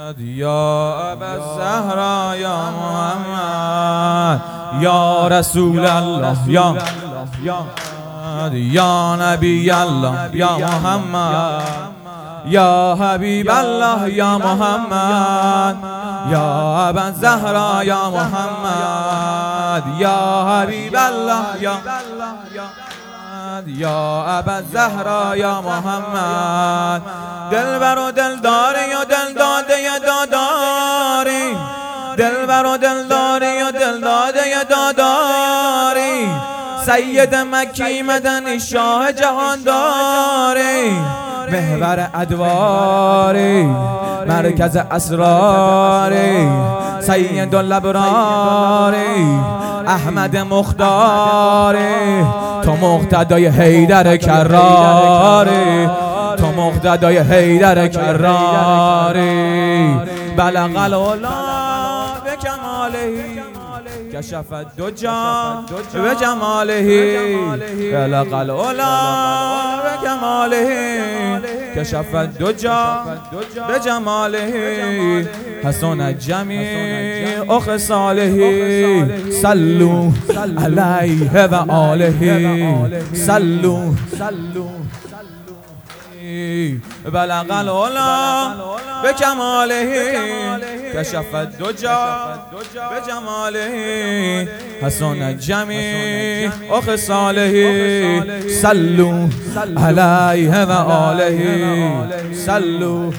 یا ابا الزهرا یا محمد یا رسول الله یا یا نبی الله یا محمد یا حبیب الله یا محمد یا ابا الزهرا یا محمد یا حبیب الله یا ابا الزهرا یا محمد دلبر و دلداری و دلداده داداری دلبر و دلداری و دلداده داداری سید مکی مدنی شاه جهانداری محور ادواری مرکز اسراری سید الابراری احمد مختاری تو مقتدای حیدر کراری تو مقتدای حیدر کراری بلغ العلا به کماله کشف الدجی به جماله بلغ العلا به کماله کشف الدجی به جماله حسن جمیع خصاله صلوا علیه و آله صلوا بلغ العلا به کماله کشف الدجی به جماله حسن جمیع خصاله صلوا علیه و آله صلوا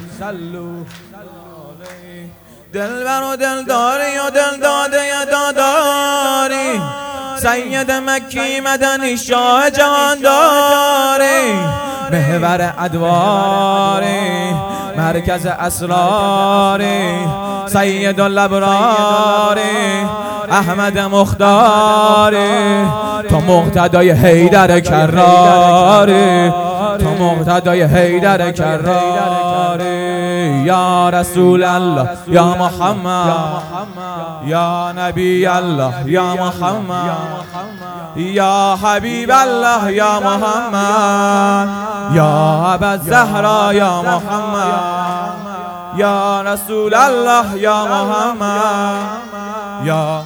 دلبر و دلداری و دلداده داداری سید مکی مدنی شاه جهانداری محور ادواری مرکز اسراری سید الابراری احمد مختاری تو مقتدای حیدر کراری تو مقتدای حیدر کراری یا رسول الله یا محمد یا نبی الله یا محمد یا حبیب الله یا محمد یا ابا الزهرا یا محمد یا رسول الله یا محمد یا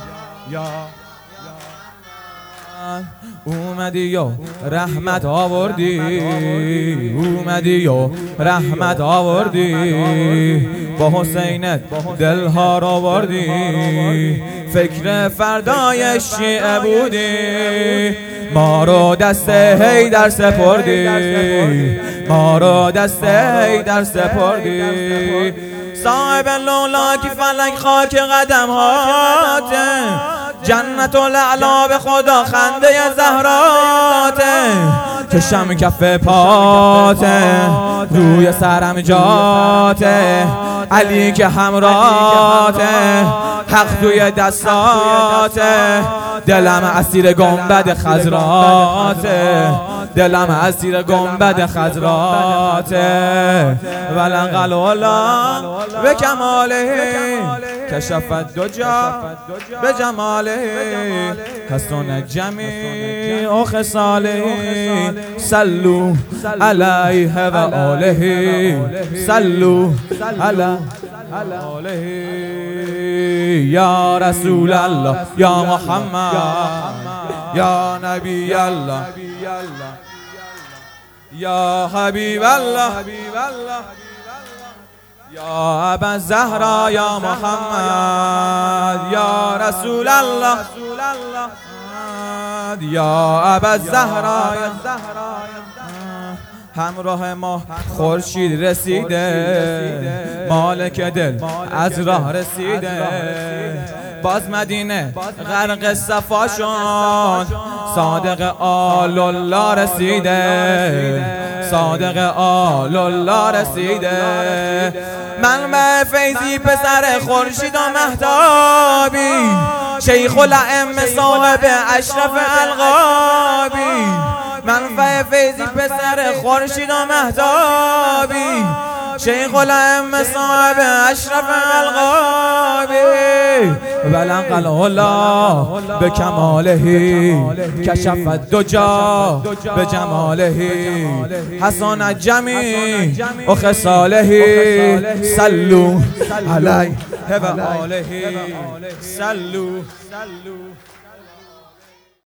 اومدی و رحمت آوردی اومدی و رحمت آوردی با حسینت دلها را آوردی فکر فردای شیعه بودی ما رو دست حیدر سپردی ما رو دست حیدر سپردی صاحب لولاکی فلک خاک قدم هاته جنت الاعلی به خدا خنده زهراته کشم کف پاته روی سرم جاته علی که همراته حق توی دستاته دلم اسیر گنبد خضراته دلم اسیر گنبد خضراته بلغ العلا به کماله کشف الدجی به جماله حسن جمیع خصاله صلوا علیه و آله صلوا علیه یا رسول الله یا محمد یا نبی الله یا حبیب الله یا ابا الزهرا یا محمد یا رسول الله یا ابا الزهرا همراه ما خورشید رسیده مالک دل از راه رسیده باز مدینه غرق صفا شد صادق آل الله رسیده صادق آل الله رسیده منبع فیضی پسر خورشید و مهتابی شیخ الائمه صاحب اشرف القابی منبع فیضی پسر خورشید و مهتابی شيخ الأئمة صاحب أشرف الألقاب بلغ العلا بكماله كشف الدجى بجماله حسن جميع خصاله صلوا عليه وآله صلوا